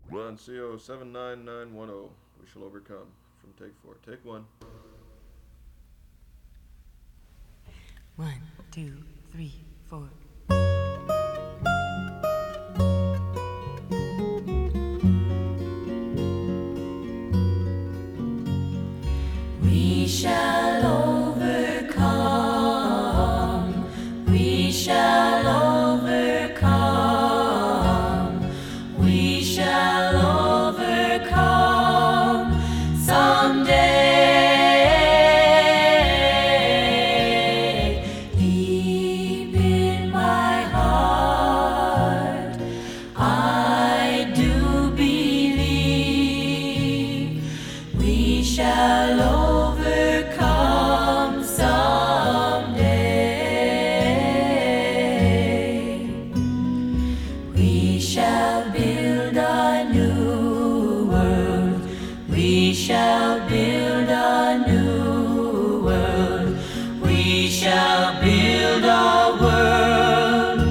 On CO 79910, we shall overcome. From take 4. Take 1. 1, 2, 3, 4. We shall overcome. We shall overcome. We shall overcome someday. Deep in my heart, I do believe we shall overcome someday. We shall build a new world. We shall build a new world. We shall build a world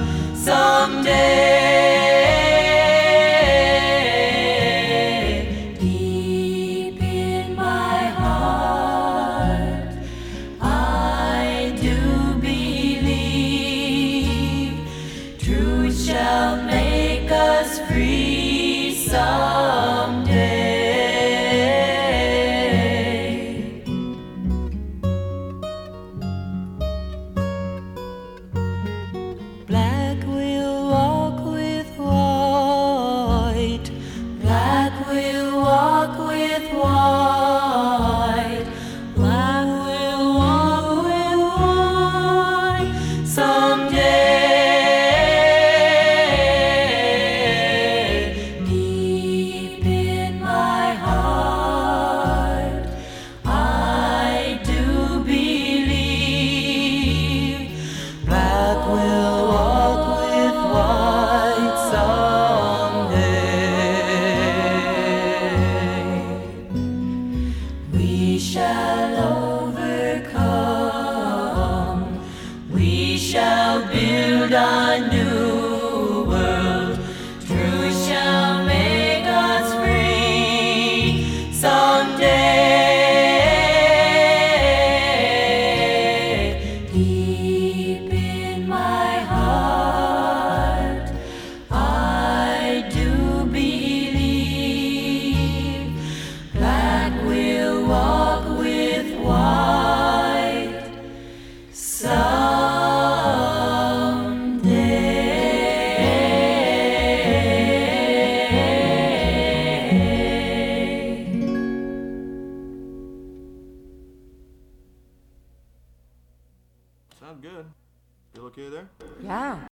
someday. Deep in my heart, I do believe truth shall make us free someday. Black will walk with white. Black will walk with white. Black will walk with white someday. Deep in my heart, I do believe black will walk with white someday. We shall overcome. We shall build a new world. Truth shall make us free someday. Deep in my heart, I do believe black will walk with white someday. Sound good. Feel okay there? Yeah.